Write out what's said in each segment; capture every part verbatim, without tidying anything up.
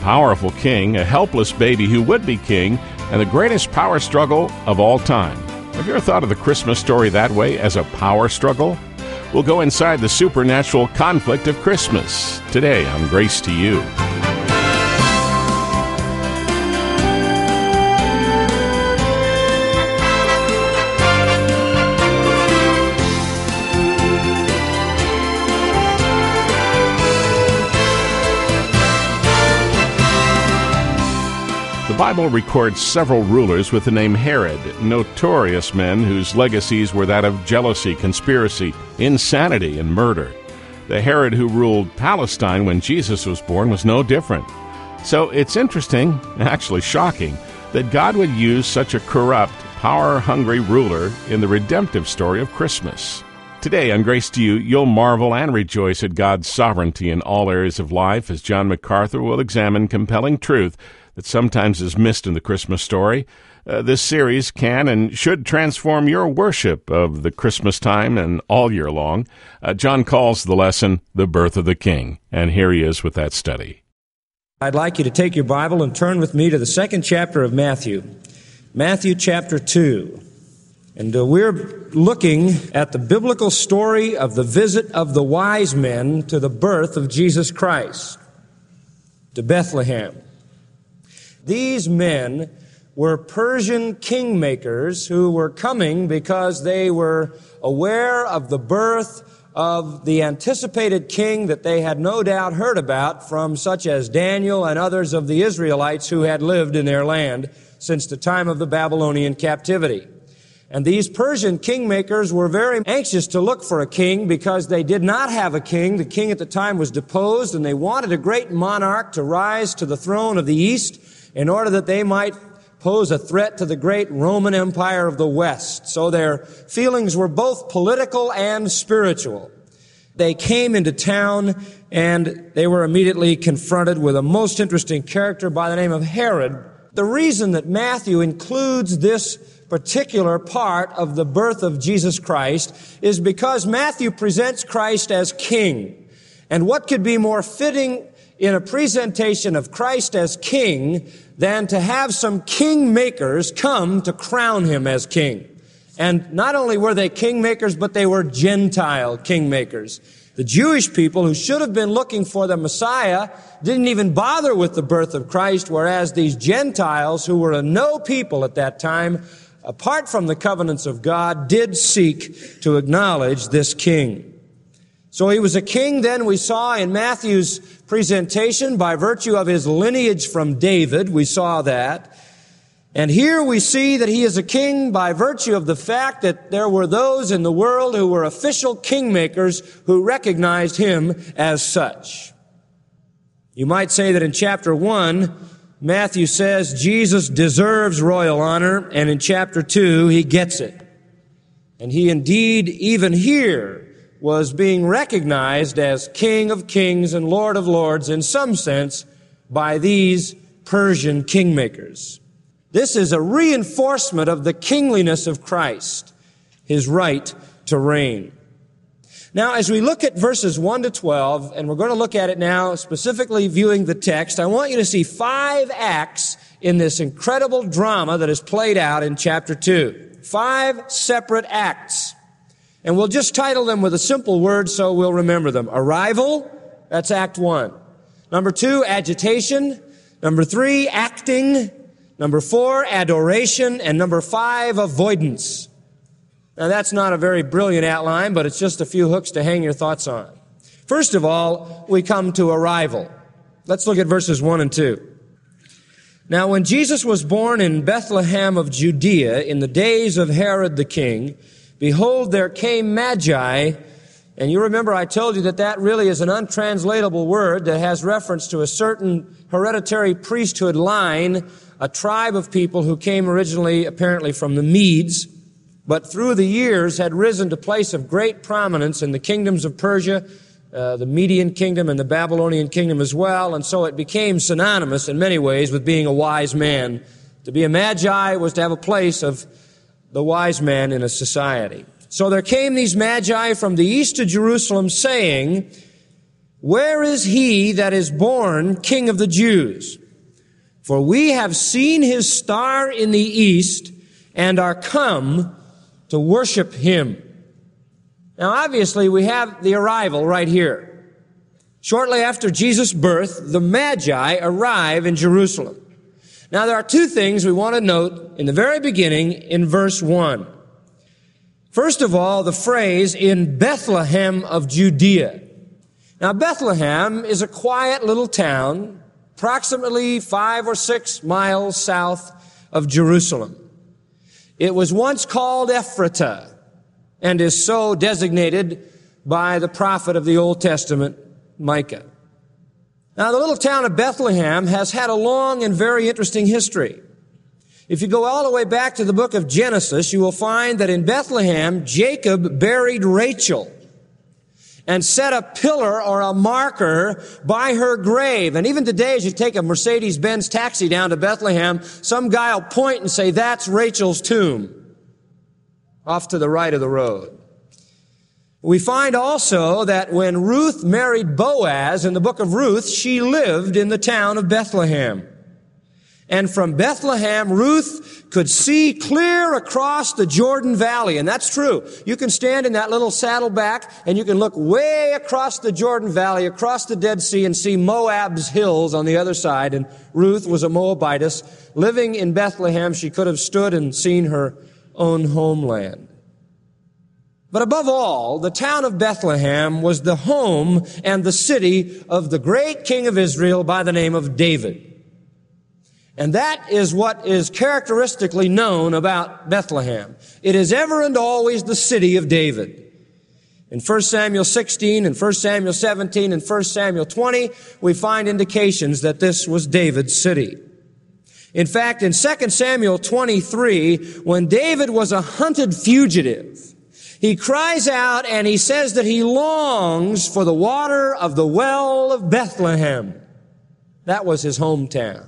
powerful king, a helpless baby who would be king, and the greatest power struggle of all time. Have you ever thought of the Christmas story that way, as a power struggle? We'll go inside the supernatural conflict of Christmas today on Grace to You. The Bible records several rulers with the name Herod, notorious men whose legacies were that of jealousy, conspiracy, insanity, and murder. The Herod who ruled Palestine when Jesus was born was no different. So it's interesting, actually shocking, that God would use such a corrupt, power-hungry ruler in the redemptive story of Christmas. Today on Grace to You, you'll marvel and rejoice at God's sovereignty in all areas of life as John MacArthur will examine compelling truth that sometimes is missed in the Christmas story. Uh, this series can and should transform your worship of the Christmas time and all year long. Uh, John calls the lesson The Birth of the King, and here he is with that study. I'd like you to take your Bible and turn with me to the second chapter of Matthew, Matthew chapter two. And uh, we're looking at the biblical story of the visit of the wise men to the birth of Jesus Christ, to Bethlehem. These men were Persian kingmakers who were coming because they were aware of the birth of the anticipated king that they had no doubt heard about from such as Daniel and others of the Israelites who had lived in their land since the time of the Babylonian captivity. And these Persian kingmakers were very anxious to look for a king because they did not have a king. The king at the time was deposed, and they wanted a great monarch to rise to the throne of the East in order that they might pose a threat to the great Roman Empire of the West. So their feelings were both political and spiritual. They came into town, and they were immediately confronted with a most interesting character by the name of Herod. The reason that Matthew includes this particular part of the birth of Jesus Christ is because Matthew presents Christ as king. And what could be more fitting in a presentation of Christ as king than to have some kingmakers come to crown him as king? And not only were they kingmakers, but they were Gentile kingmakers. The Jewish people who should have been looking for the Messiah didn't even bother with the birth of Christ, whereas these Gentiles, who were a no people at that time, apart from the covenants of God, did seek to acknowledge this king. So he was a king, then, we saw in Matthew's presentation, by virtue of his lineage from David. We saw that. And here we see that he is a king by virtue of the fact that there were those in the world who were official kingmakers who recognized him as such. You might say that in chapter one, Matthew says Jesus deserves royal honor, and in chapter two, he gets it. And he indeed, even here, was being recognized as King of Kings and Lord of Lords in some sense by these Persian kingmakers. This is a reinforcement of the kingliness of Christ, his right to reign. Now, as we look at verses one to twelve, and we're going to look at it now specifically viewing the text, I want you to see five acts in this incredible drama that is played out in chapter two. Five separate acts. And we'll just title them with a simple word so we'll remember them. Arrival, that's act one. Number two, agitation. Number three, acting. Number four, adoration. And number five, avoidance. Now that's not a very brilliant outline, but it's just a few hooks to hang your thoughts on. First of all, we come to arrival. Let's look at verses one and two. Now when Jesus was born in Bethlehem of Judea in the days of Herod the king, behold, there came Magi, and you remember I told you that that really is an untranslatable word that has reference to a certain hereditary priesthood line, a tribe of people who came originally apparently from the Medes, but through the years had risen to place of great prominence in the kingdoms of Persia, uh, the Median kingdom and the Babylonian kingdom as well, and so it became synonymous in many ways with being a wise man. To be a Magi was to have a place of the wise man in a society. So there came these Magi from the east to Jerusalem saying, where is he that is born King of the Jews? For we have seen his star in the east and are come to worship him. Now, obviously, we have the arrival right here. Shortly after Jesus' birth, the Magi arrive in Jerusalem. Now, there are two things we want to note in the very beginning in verse one. First of all, the phrase, in Bethlehem of Judea. Now, Bethlehem is a quiet little town, approximately five or six miles south of Jerusalem. It was once called Ephratah, and is so designated by the prophet of the Old Testament, Micah. Now, the little town of Bethlehem has had a long and very interesting history. If you go all the way back to the book of Genesis, you will find that in Bethlehem, Jacob buried Rachel and set a pillar or a marker by her grave. And even today, as you take a Mercedes-Benz taxi down to Bethlehem, some guy will point and say, that's Rachel's tomb, off to the right of the road. We find also that when Ruth married Boaz in the book of Ruth, she lived in the town of Bethlehem. And from Bethlehem, Ruth could see clear across the Jordan Valley. And that's true. You can stand in that little saddleback and you can look way across the Jordan Valley, across the Dead Sea, and see Moab's hills on the other side. And Ruth was a Moabitess. Living in Bethlehem, she could have stood and seen her own homeland. But above all, the town of Bethlehem was the home and the city of the great king of Israel by the name of David. And that is what is characteristically known about Bethlehem. It is ever and always the city of David. In First Samuel sixteen and First Samuel seventeen and First Samuel twenty, we find indications that this was David's city. In fact, in Second Samuel twenty-three, when David was a hunted fugitive, he cries out and he says that he longs for the water of the well of Bethlehem. That was his hometown.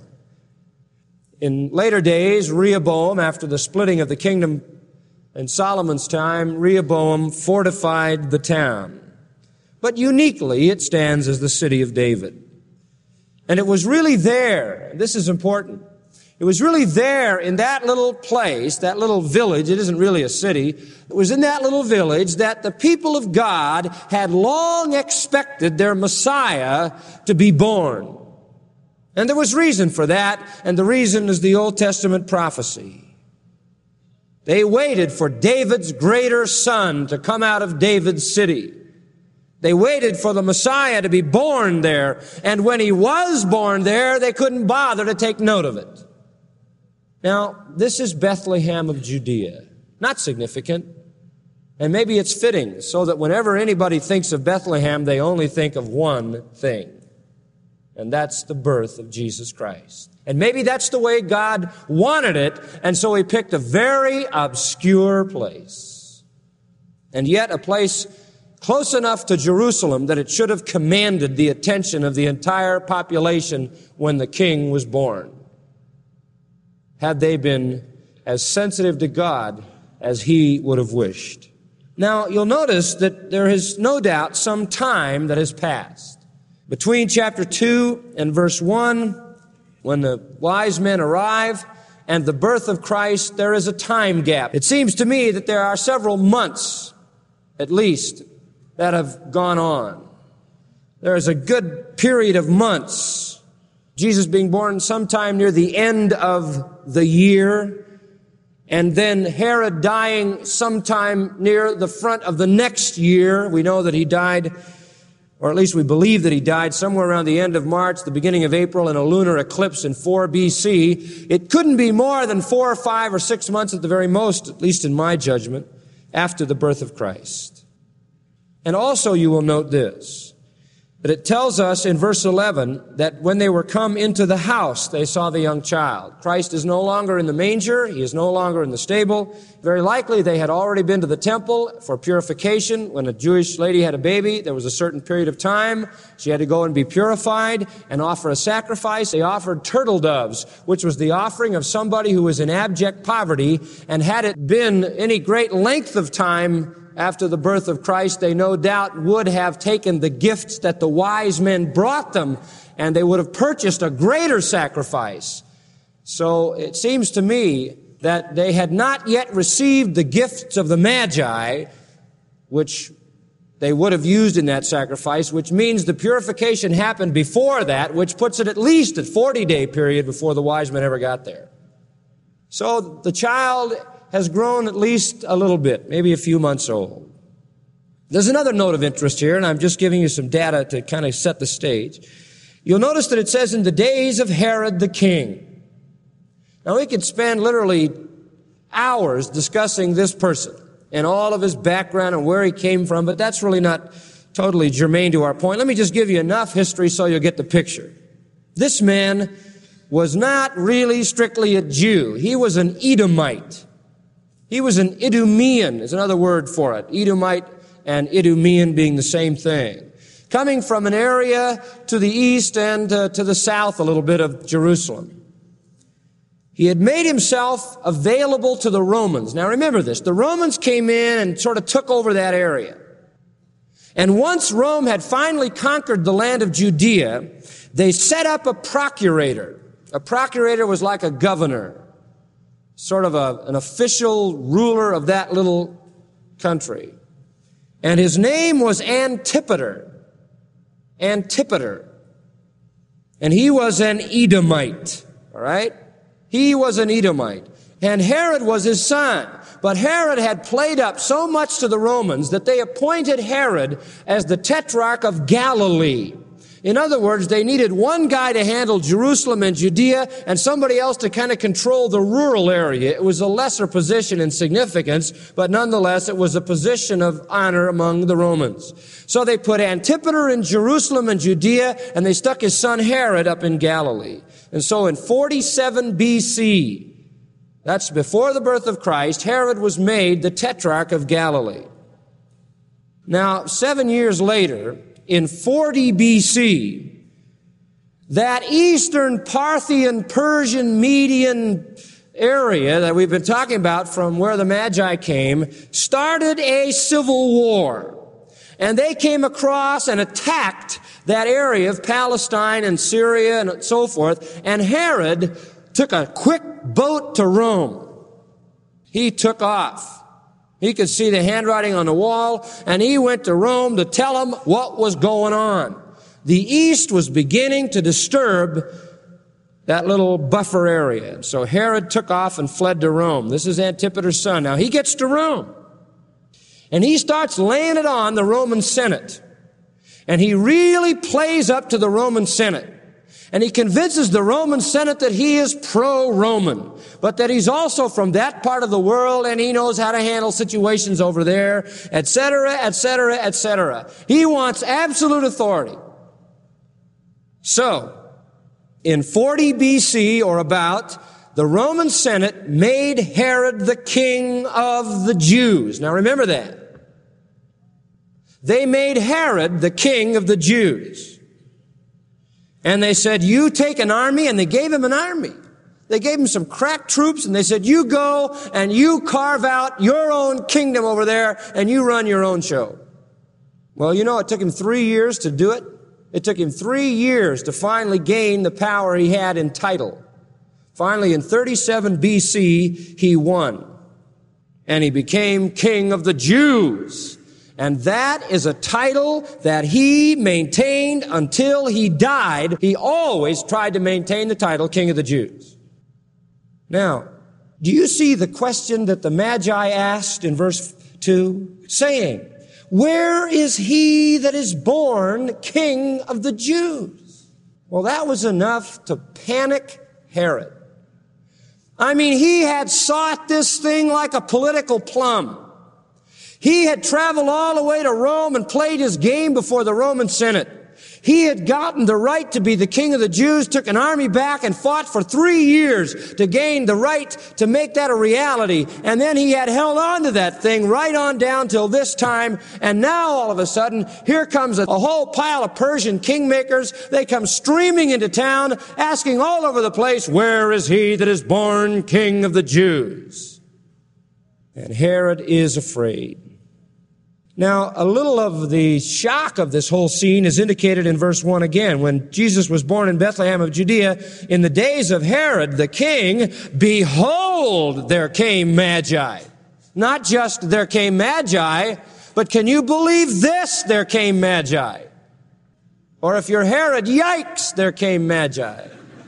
In later days, Rehoboam, after the splitting of the kingdom in Solomon's time, Rehoboam fortified the town. But uniquely, it stands as the city of David. And it was really there, this is important, it was really there in that little place, that little village, it isn't really a city, it was in that little village that the people of God had long expected their Messiah to be born. And there was reason for that, and the reason is the Old Testament prophecy. They waited for David's greater son to come out of David's city. They waited for the Messiah to be born there, and when he was born there, they couldn't bother to take note of it. Now, this is Bethlehem of Judea. Not significant. And maybe it's fitting, so that whenever anybody thinks of Bethlehem, they only think of one thing. And that's the birth of Jesus Christ. And maybe that's the way God wanted it, and so he picked a very obscure place. And yet a place close enough to Jerusalem that it should have commanded the attention of the entire population when the king was born, had they been as sensitive to God as he would have wished. Now, you'll notice that there is no doubt some time that has passed. Between chapter two and verse one, when the wise men arrive, and the birth of Christ, there is a time gap. It seems to me that there are several months, at least, that have gone on. There is a good period of months. Jesus being born sometime near the end of the year, and then Herod dying sometime near the front of the next year. We know that he died, or at least we believe that he died somewhere around the end of March, the beginning of April, in a lunar eclipse in four B C. It couldn't be more than four or five or six months at the very most, at least in my judgment, after the birth of Christ. And also you will note this, that it tells us in verse eleven that when they were come into the house, they saw the young child. Christ is no longer in the manger. He is no longer in the stable. Very likely they had already been to the temple for purification. When a Jewish lady had a baby, there was a certain period of time. She had to go and be purified and offer a sacrifice. They offered turtle doves, which was the offering of somebody who was in abject poverty. And had it been any great length of time after the birth of Christ, they no doubt would have taken the gifts that the wise men brought them, and they would have purchased a greater sacrifice. So it seems to me that they had not yet received the gifts of the Magi, which they would have used in that sacrifice, which means the purification happened before that, which puts it at least at forty-day period before the wise men ever got there. So the child has grown at least a little bit, maybe a few months old. There's another note of interest here, and I'm just giving you some data to kind of set the stage. You'll notice that it says, in the days of Herod the king. Now, we could spend literally hours discussing this person and all of his background and where he came from, but that's really not totally germane to our point. Let me just give you enough history so you'll get the picture. This man was not really strictly a Jew. He was an Edomite. He was an Idumean, is another word for it. Edomite and Idumean being the same thing. Coming from an area to the east and uh, to the south a little bit of Jerusalem. He had made himself available to the Romans. Now remember this, the Romans came in and sort of took over that area. And once Rome had finally conquered the land of Judea, they set up a procurator. A procurator was like a governor, sort of a, an official ruler of that little country. And his name was Antipater. Antipater. And he was an Edomite, all right? He was an Edomite. And Herod was his son. But Herod had played up so much to the Romans that they appointed Herod as the Tetrarch of Galilee. In other words, they needed one guy to handle Jerusalem and Judea and somebody else to kind of control the rural area. It was a lesser position in significance, but nonetheless it was a position of honor among the Romans. So they put Antipater in Jerusalem and Judea, and they stuck his son Herod up in Galilee. And so in forty-seven B C, that's before the birth of Christ, Herod was made the Tetrarch of Galilee. Now, seven years later, in forty B C, that eastern Parthian, Persian, Median area that we've been talking about from where the Magi came started a civil war. And they came across and attacked that area of Palestine and Syria and so forth. And Herod took a quick boat to Rome. He took off. He could see the handwriting on the wall, and he went to Rome to tell them what was going on. The East was beginning to disturb that little buffer area. So Herod took off and fled to Rome. This is Antipater's son. Now he gets to Rome, and he starts laying it on the Roman Senate. And he really plays up to the Roman Senate. And he convinces the Roman Senate that he is pro-Roman, but that he's also from that part of the world and he knows how to handle situations over there, et cetera, et cetera, et cetera. He wants absolute authority. So, in forty B C or about, the Roman Senate made Herod the king of the Jews. Now remember that. They made Herod the king of the Jews. And they said, you take an army, and they gave him an army. They gave him some crack troops, and they said, you go and you carve out your own kingdom over there, and you run your own show. Well, you know, it took him three years to do it. It took him three years to finally gain the power he had in title. Finally, in thirty-seven B C, he won. And he became king of the Jews. And that is a title that he maintained until he died. He always tried to maintain the title King of the Jews. Now, do you see the question that the Magi asked in verse two? Saying, where is he that is born King of the Jews? Well, that was enough to panic Herod. I mean, he had sought this thing like a political plum. He had traveled all the way to Rome and played his game before the Roman Senate. He had gotten the right to be the king of the Jews, took an army back and fought for three years to gain the right to make that a reality. And then he had held on to that thing right on down till this time. And now all of a sudden, here comes a, a whole pile of Persian kingmakers. They come streaming into town, asking all over the place, where is he that is born King of the Jews? And Herod is afraid. Now, a little of the shock of this whole scene is indicated in verse one again. When Jesus was born in Bethlehem of Judea, in the days of Herod the king, behold, there came Magi. Not just there came Magi, but can you believe this? There came Magi. Or if you're Herod, yikes, there came Magi.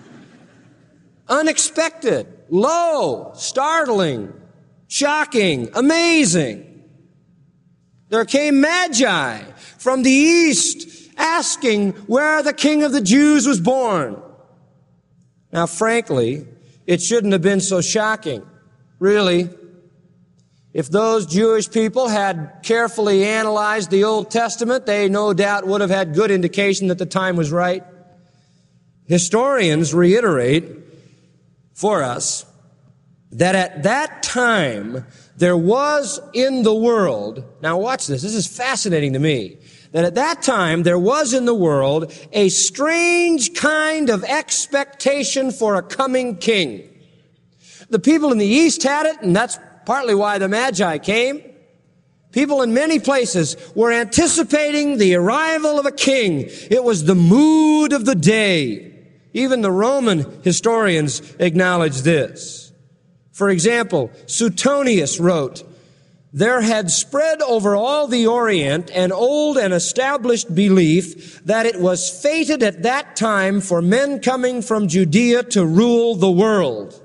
Unexpected, low, startling, shocking, amazing. There came Magi from the east asking where the King of the Jews was born. Now, frankly, it shouldn't have been so shocking. Really. If those Jewish people had carefully analyzed the Old Testament, they no doubt would have had good indication that the time was right. Historians reiterate for us that at that time, there was in the world, now watch this, this is fascinating to me, that at that time there was in the world a strange kind of expectation for a coming king. The people in the East had it, and that's partly why the Magi came. People in many places were anticipating the arrival of a king. It was the mood of the day. Even the Roman historians acknowledge this. For example, Suetonius wrote, there had spread over all the Orient an old and established belief that it was fated at that time for men coming from Judea to rule the world.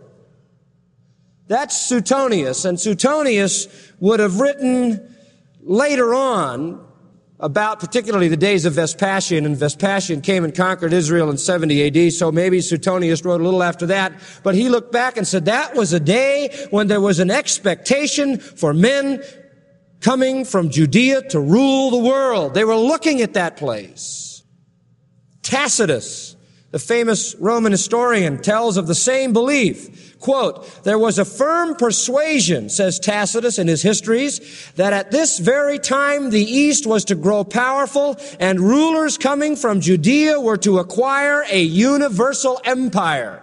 That's Suetonius, and Suetonius would have written later on about particularly the days of Vespasian, and Vespasian came and conquered Israel in seventy A D, so maybe Suetonius wrote a little after that, but he looked back and said that was a day when there was an expectation for men coming from Judea to rule the world. They were looking at that place. Tacitus, the famous Roman historian, tells of the same belief. Quote, there was a firm persuasion, says Tacitus in his histories, that at this very time the East was to grow powerful and rulers coming from Judea were to acquire a universal empire.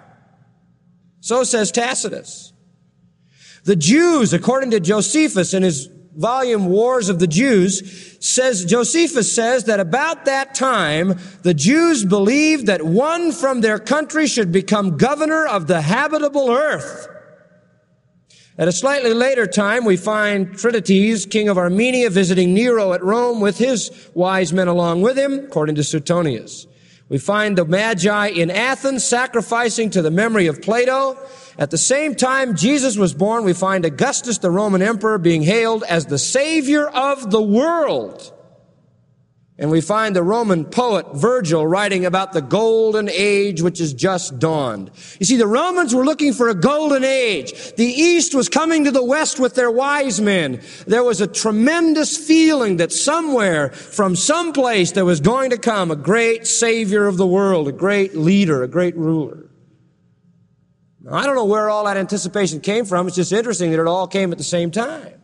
So says Tacitus. The Jews, according to Josephus in his volume Wars of the Jews, says, Josephus says that about that time, the Jews believed that one from their country should become governor of the habitable earth. At a slightly later time, we find Trinites, king of Armenia, visiting Nero at Rome with his wise men along with him, according to Suetonius. We find the Magi in Athens sacrificing to the memory of Plato. At the same time Jesus was born, we find Augustus, the Roman emperor, being hailed as the Savior of the world. And we find the Roman poet Virgil writing about the golden age which has just dawned. You see, the Romans were looking for a golden age. The East was coming to the West with their wise men. There was a tremendous feeling that somewhere, from some place, there was going to come a great Savior of the world, a great leader, a great ruler. Now, I don't know where all that anticipation came from. It's just interesting that it all came at the same time.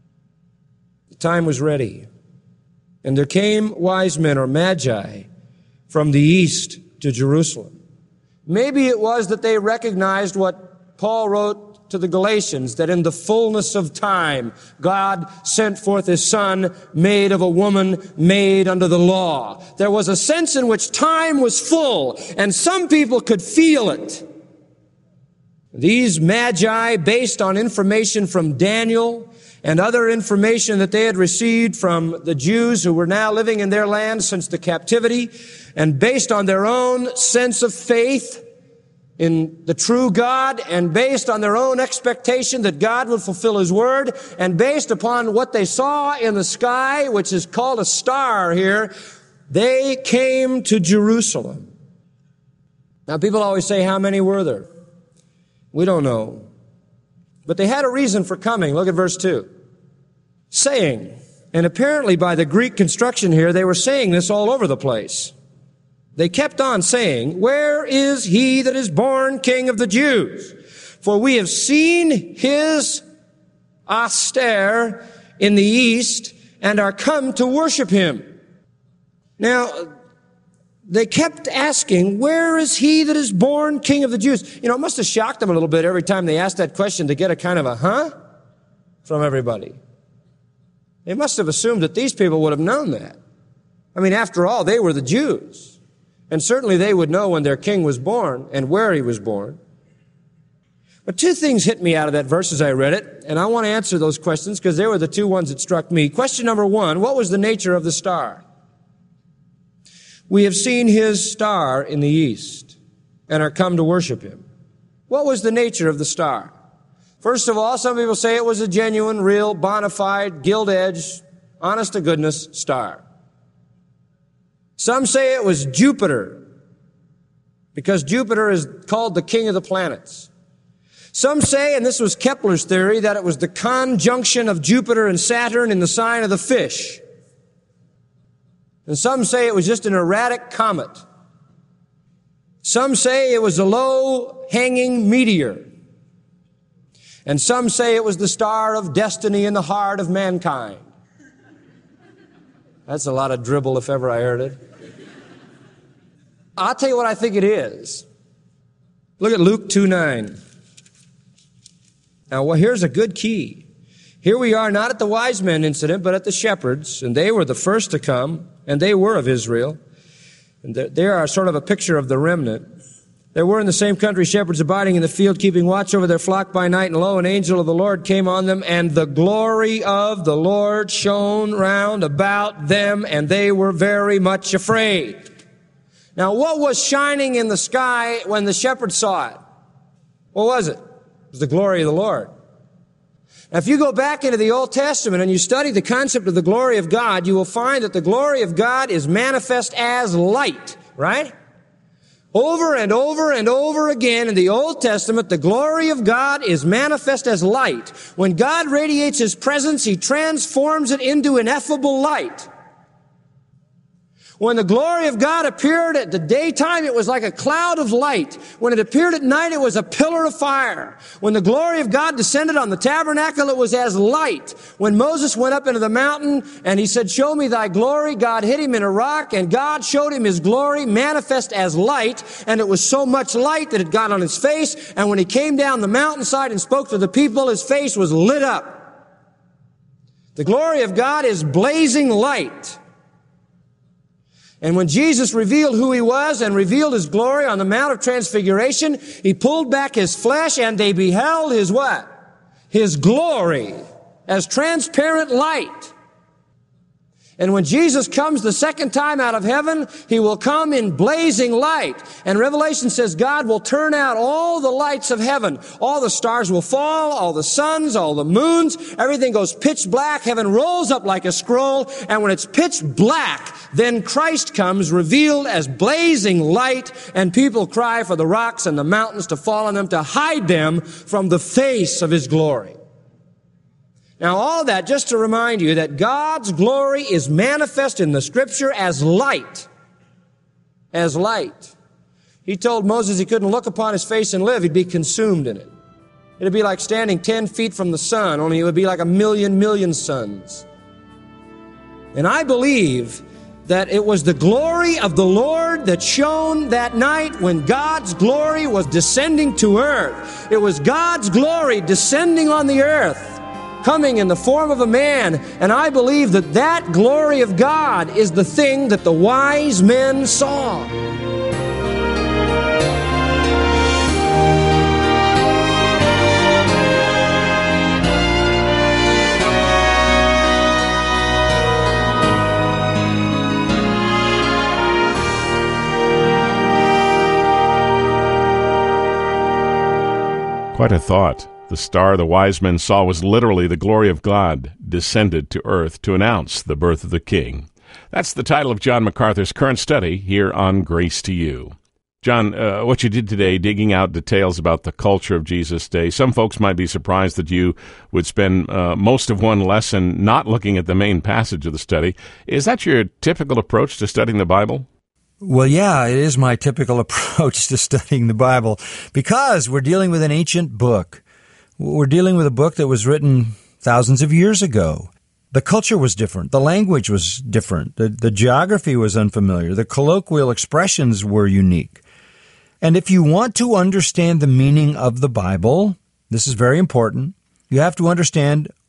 The time was ready. And there came wise men, or magi, from the east to Jerusalem. Maybe it was that they recognized what Paul wrote to the Galatians, that in the fullness of time, God sent forth His Son, made of a woman, made under the law. There was a sense in which time was full, and some people could feel it. These magi, based on information from Daniel and other information that they had received from the Jews who were now living in their land since the captivity, and based on their own sense of faith in the true God, and based on their own expectation that God would fulfill His word, and based upon what they saw in the sky, which is called a star here, they came to Jerusalem. Now, people always say, how many were there? We don't know. But they had a reason for coming. Look at verse two. Saying, and apparently by the Greek construction here, they were saying this all over the place. They kept on saying, where is he that is born King of the Jews? For we have seen his star in the east and are come to worship him. Now, they kept asking, where is he that is born King of the Jews? You know, it must have shocked them a little bit every time they asked that question to get a kind of a huh from everybody. They must have assumed that these people would have known that. I mean, after all, they were the Jews. And certainly they would know when their king was born and where he was born. But two things hit me out of that verse as I read it, and I want to answer those questions because they were the two ones that struck me. Question number one, what was the nature of the star? We have seen his star in the east and are come to worship him. What was the nature of the star? First of all, some people say it was a genuine, real, bona fide, gilt-edged, honest-to-goodness star. Some say it was Jupiter, because Jupiter is called the king of the planets. Some say, and this was Kepler's theory, that it was the conjunction of Jupiter and Saturn in the sign of the fish. And some say it was just an erratic comet. Some say it was a low-hanging meteor. And some say it was the star of destiny in the heart of mankind. That's a lot of dribble if ever I heard it. I'll tell you what I think it is. Look at Luke two nine. Now, well, here's a good key. Here we are not at the wise men incident, but at the shepherds, and they were the first to come, and they were of Israel. And they are sort of a picture of the remnant. There were in the same country shepherds abiding in the field, keeping watch over their flock by night, and lo, an angel of the Lord came on them, and the glory of the Lord shone round about them, and they were very much afraid. Now, what was shining in the sky when the shepherds saw it? What was it? It was the glory of the Lord. Now, if you go back into the Old Testament and you study the concept of the glory of God, you will find that the glory of God is manifest as light, right? Over and over and over again in the Old Testament, the glory of God is manifest as light. When God radiates His presence, He transforms it into ineffable light. When the glory of God appeared at the daytime, it was like a cloud of light. When it appeared at night, it was a pillar of fire. When the glory of God descended on the tabernacle, it was as light. When Moses went up into the mountain and he said, "Show me thy glory," God hid him in a rock, and God showed him His glory manifest as light. And it was so much light that it got on his face. And when he came down the mountainside and spoke to the people, his face was lit up. The glory of God is blazing light. And when Jesus revealed who He was and revealed His glory on the Mount of Transfiguration, He pulled back His flesh and they beheld His what? His glory as transparent light. And when Jesus comes the second time out of heaven, He will come in blazing light. And Revelation says God will turn out all the lights of heaven. All the stars will fall, all the suns, all the moons. Everything goes pitch black. Heaven rolls up like a scroll. And when it's pitch black, then Christ comes revealed as blazing light. And people cry for the rocks and the mountains to fall on them, to hide them from the face of His glory. Now, all that just to remind you that God's glory is manifest in the Scripture as light. As light. He told Moses he couldn't look upon His face and live. He'd be consumed in it. It'd be like standing ten feet from the sun, only it would be like a million, million suns. And I believe that it was the glory of the Lord that shone that night when God's glory was descending to earth. It was God's glory descending on the earth, coming in the form of a man. And I believe that that glory of God is the thing that the wise men saw. Quite a thought. The star the wise men saw was literally the glory of God descended to earth to announce the birth of the King. That's the title of John MacArthur's current study here on Grace to You. John, uh, what you did today, digging out details about the culture of Jesus' day, some folks might be surprised that you would spend uh, most of one lesson not looking at the main passage of the study. Is that your typical approach to studying the Bible? Well, yeah, it is my typical approach to studying the Bible because we're dealing with an ancient book. We're dealing with a book that was written thousands of years ago. The culture was different. The language was different. The, the geography was unfamiliar. The colloquial expressions were unique. And if you want to understand the meaning of the Bible, this is very important, you have to understand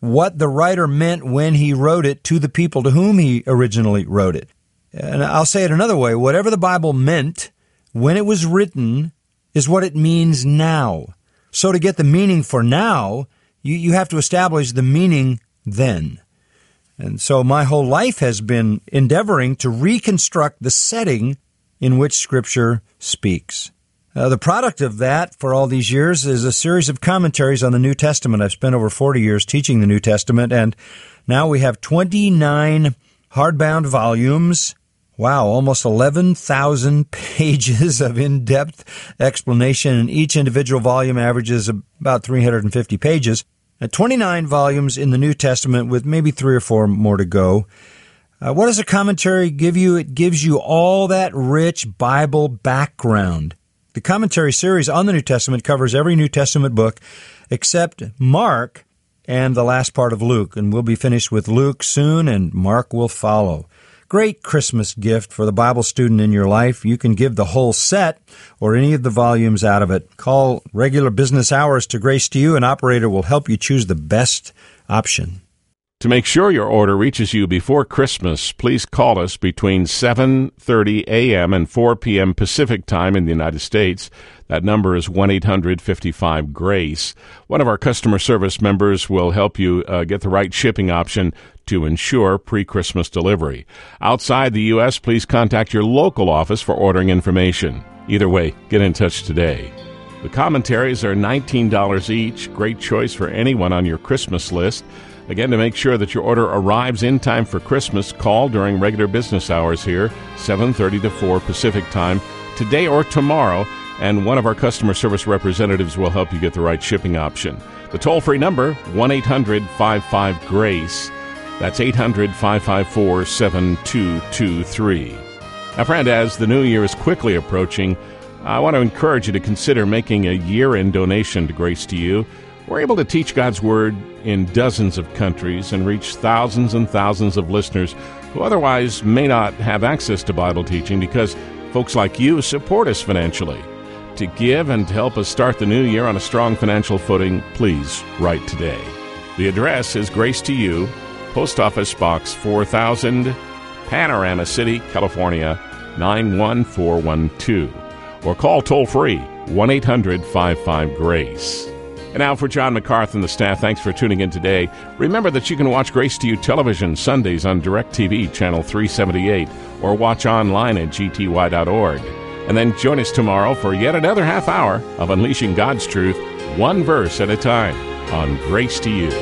what the writer meant when he wrote it to the people to whom he originally wrote it. And I'll say it another way. Whatever the Bible meant when it was written is what it means now. So to get the meaning for now, you, you have to establish the meaning then. And so my whole life has been endeavoring to reconstruct the setting in which Scripture speaks. Uh, the product of that for all these years is a series of commentaries on the New Testament. I've spent over forty years teaching the New Testament, and now we have twenty-nine hardbound volumes. Wow, almost eleven thousand pages of in-depth explanation, and each individual volume averages about three hundred fifty pages. Uh, twenty-nine volumes in the New Testament with maybe three or four more to go. Uh, what does a commentary give you? It gives you all that rich Bible background. The commentary series on the New Testament covers every New Testament book except Mark and the last part of Luke, and we'll be finished with Luke soon, and Mark will follow. Great Christmas gift for the Bible student in your life. You can give the whole set or any of the volumes out of it. Call regular business hours to Grace to You. An operator will help you choose the best option. To make sure your order reaches you before Christmas, please call us between seven thirty a.m. and four p.m. Pacific Time in the United States. That number is one eight hundred fifty-five GRACE. One of our customer service members will help you uh, get the right shipping option to ensure pre-Christmas delivery. Outside the U S, please contact your local office for ordering information. Either way, get in touch today. The commentaries are nineteen dollars each. Great choice for anyone on your Christmas list. Again, to make sure that your order arrives in time for Christmas, call during regular business hours here, seven thirty to four Pacific Time, today or tomorrow, and one of our customer service representatives will help you get the right shipping option. The toll-free number, one eight hundred five five GRACE. That's eight hundred five five four seven two two three. Now, friend, as the new year is quickly approaching, I want to encourage you to consider making a year-end donation to Grace to You. We're able to teach God's Word in dozens of countries and reach thousands and thousands of listeners who otherwise may not have access to Bible teaching because folks like you support us financially. To give and to help us start the new year on a strong financial footing, please write today. The address is Grace to You, Post Office Box four thousand, Panorama City, California, nine one four one two. Or call toll-free, one eight hundred five five GRACE. And now for John MacArthur and the staff, thanks for tuning in today. Remember that you can watch Grace to You television Sundays on DirecTV Channel three seventy-eight or watch online at g t y dot org. And then join us tomorrow for yet another half hour of Unleashing God's Truth, one verse at a time, on Grace to You.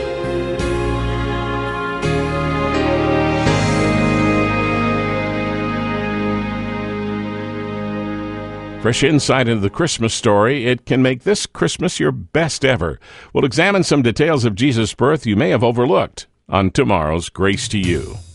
Fresh insight into the Christmas story. It can make this Christmas your best ever. We'll examine some details of Jesus' birth you may have overlooked on tomorrow's Grace to You.